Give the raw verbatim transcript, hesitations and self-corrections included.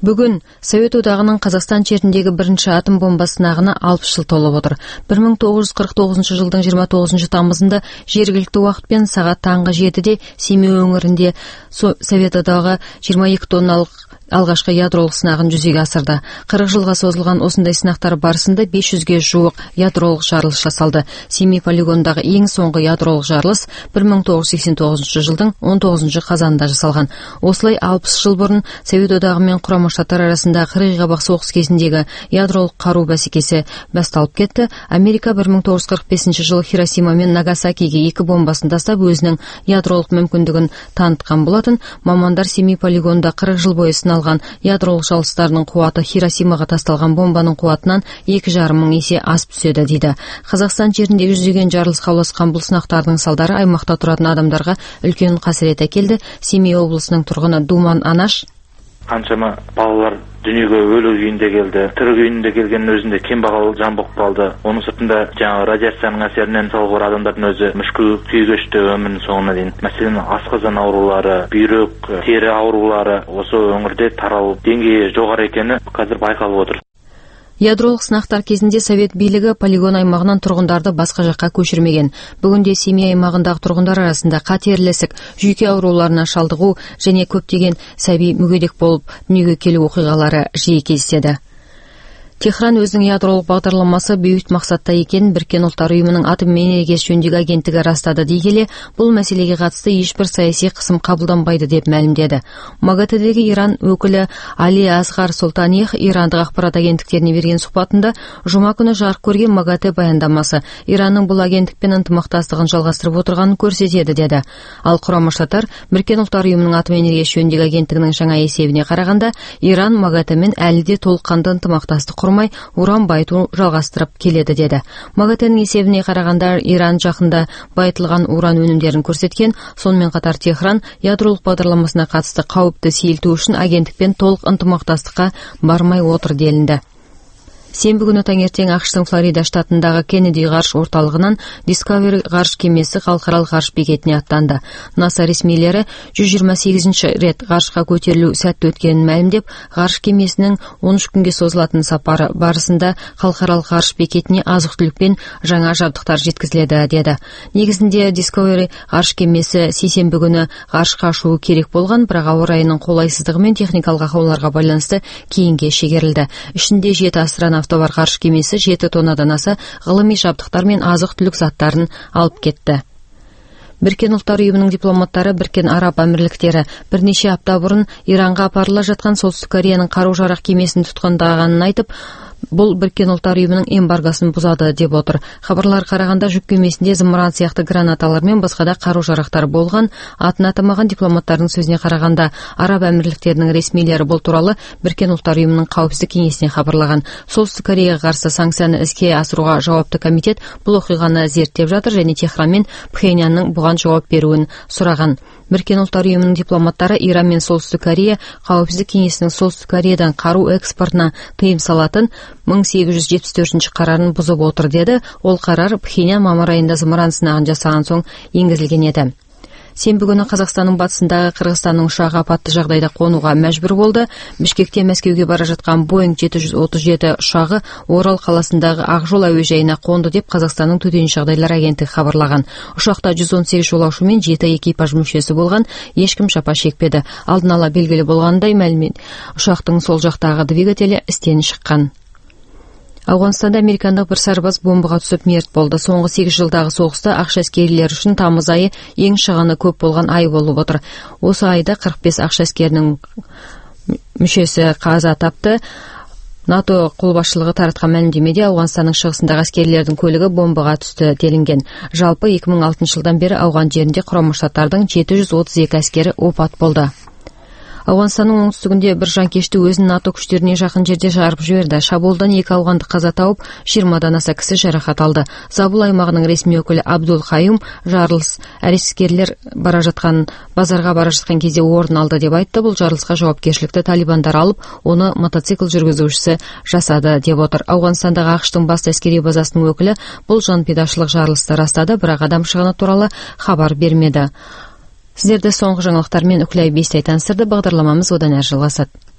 Бүгін Совет одағының Қазақстан жеріндегі бірінші атом бомба сынағына алпыс жыл толып отыр. бір мың тоғыз жүз қырық тоғызыншы жылдың жиырма тоғызыншы тамызында жергілікті уақытпен сағат таңғы жетіде Семей өңірінде Совет одағы жиырма екі тонналық алғашқы ядролық сынағын жүзеге асырды. қырық жылға созылған осындай сынақтар барысында бес жүзге жуық ядролық жарылыс жасалды. Семей полигонындағы ең соңғы ядролық жарылыс бір мың тоғыз жүз сексен тоғызыншы жылдың он тоғызыншы қазанында жасалған. Осылай алпыс жыл бұрын Совет одағы мен Құрама Штаттар арасында қырғи қабақ соғыс кезіндегі ядролық қару бәсекесі басталып кетті. Америка бір мың тоғыз жүз қырық бесінші жылы Хиросима мен Нагасакиге екі бомбасын тастап өзінің ядролық мүмкіндігін танытқан болатын. Мамандар Семей полигонында қырық жыл бойы сыналған ядролық жарылыстарының қуаты Хиросимаға тасталған бомбаның қуатынан екі жарым мың есе асып түседі дейді. Қазақстан жеріндегі жүздеген жарылысқа ұласқан бұл сынақтардың салдары аймақта тұратын адамдарға үлкен қасірет әкелді. Семей облысының тұрғыны Думан Анаш: қаншама балалар дүниеге өлі күйінде келді. Тірі күйінде келгеннің өзінде кембағал жан болып қалды. Оның сыртында жаңағы радиацияның әсерінен салғыр адамдардың өзі мүшкіл күй кешті өмірінің соңына дейін. Мәселен, асқазан аурулары, бүйрек, тері аурулары осы өңірде таралу деңгейі жоғары екені қазір байқалып отыр. Ядролық сынақтар кезінде Совет билігі полигон аймағынан тұрғындарды басқа жаққа көшірмеген. Бүгінде Семей аймағындағы тұрғындар арасында қатерлі ісік, жүйке ауруларына шалдығу және көптеген сәби мүгедек болып дүниеге келу оқиғалары жиі кездеседі. Техран өзінің ядролық бағдарламасы бейбіт мақсатта екенін Біріккен ұлттар ұйымының атом энергиясы жөніндегі агенттігі растады дей келе, бұл мәселеге қатысты ешбір саяси қысым қабылданбайды деп мәлімдеді. МАГАТЭ-дегі Иран өкілі Али Асғар Сұлтаниев ирандық ақпарат агенттіктеріне берген сұхбатында жұма күні жарық көрген МАГАТЭ баяндамасы Иранның бұл агенттікпен ынтымақтастығын жалғастырып отырғанын көрсетеді деді. Ал Құрама Штаттар Біріккен ұлттар ұйымының атом энергиясы жөніндегі агенттігінің жаңа есебіне қарағанда, Иран МАГАТЭ-мен әлі де толыққанды ынтымақтастық құрмай уран байыту жалғастырып келеді деді. МАГАТЭ-нің есебіне қарағанда Иран жақында байытылған уран өнімдерін көрсеткен, сонымен қатар Техран ядролық бағдарламасына қатысты қауіпті сейілту үшін агенттікпен толық ынтымақтастыққа бармай отыр делінді. Сенбі күні таңертең ақш-тың Флорида штатындағы Кеннеди ғарыш орталығынан Discovery ғарыш кемесі халықаралық ғарыш бекетіне аттанды. НАСА ресмилері жүз жиырма сегізінші рет ғарышқа көтерілу сәтті өткенін мәлімдеп, ғарыш кемесінің он үш күнге созылатын сапары барысында халықаралық ғарыш бекетіне азық-түлік пен жаңа жабдықтар жеткізіледі деді. Негізінде Discovery ғарыш кемесі сейсенбі күні ғарышқа ұшуы керек болған, бірақ ауа райының қолайсыздығы мен техникалық ақауларға байланысты кейінге шегерілді. Ішінде жеті астронавт бар ғарыш кемесі жеті тоннадан аса ғылыми жабдықтар мен азық-түлік заттарын алып кетті. Біріккен ұлттар ұйымының дипломаттары Біріккен Араб Әмірліктері бірнеше апта бұрын Иранға апарыла жатқан Солтүстік Кореяның қару-жарақ кемесін тұтқындағанын айтып, бұл Біріккен ұлттар ұйымының эмбаргосын бұзады деп отыр. Хабарлар қарағанда жүк кемесінде зымыран сияқты гранаталар мен басқа да қару-жарақтар болған. Атын атамаған дипломаттардың сөзіне қарағанда, Араб Әмірліктерінің ресмилері бұл туралы Біріккен ұлттар ұйымының қауіпсіздік кеңесіне хабарлаған. Солтүстік Кореяға қарсы санкцияны іске асыруға жауапты комитет бұл оқиғаны зерттеп жатыр және Техран мен Пхеньянның бұған жауап беруін сұраған. Біріккен ұлттар ұйымының дипломаттары Иран мен Солтүстік Корея қауіпсіздік кеңесінің Солтүстік Кореядан қару экспортына тыйым салатын мың сегіз жүз жетпіс төртінші қарарын бұзып отыр деді. Ол қарар Пхеньян мамыр айында зымыран сынағын жасаған соң енгізілген еді. Сенбі күні Қазақстанның батысындағы Қырғызстанның ұшағы апатты жағдайда қонуға мәжбүр болды. Бішкектен Мәскеуге бара жатқан Боинг жеті жүз отыз жеті ұшағы Орал қаласындағы Ақжол әуежайына қонды деп Қазақстанның төтенше жағдайлар агенттігі хабарлаған. Ұшақта жүз он сегіз жолаушы мен жеті экипаж мүшесі болған, ешкім жапа шекпеді. Алдын ала белгілі болғандай мәлімет, ұшақтың сол жақтағы двигателі істен шыққан. Ауғанстанда американдық бір сарбаз бомбаға түсіп мерт болды. Соңғы сегіз жылдағы соғыста ақш әскерилері үшін тамыз айы ең шығыны көп болған ай болып отыр. Осы айда қырық бес ақш әскерінің мүшесі қаза тапты. НАТО қолбасшылығы таратқан мәлімдемеде Ауғанстанның шығысындағы әскерилердің көлігі бомбаға түсті делінген. Жалпы екі мың алтыншы жылдан бері Ауған жерінде Құрама Штаттардың жеті жүз отыз екі әскері опат болды. Ауғанстанның оңтүстігінде бір жанкешті өзін НАТО күштеріне жақын жерде жарып жіберді. Шабуылдан екі ауғандық қаза тауып, жиырмадан аса кісі жарақат алды. Забул аймағының ресми өкілі Абдул Хайум жарылыс әскерилер бара жатқан базарға бара жатқан кезде орын алды деп айтты. Бұл жарылысқа жауапкершілікті талибандар алып, оны мотоцикл жүргізушісі жасады деп отыр. Ауғанстандағы ақш-тың басты әскери базасының өкілі бұл жанпидашылық жарылысты растады, бірақ адам шығыны туралы хабар бермеді. Сіздерді соңғы жаңалықтармен Үкілай Бестай таныстырды. Бағдарламамыз одан әрі жалғасады.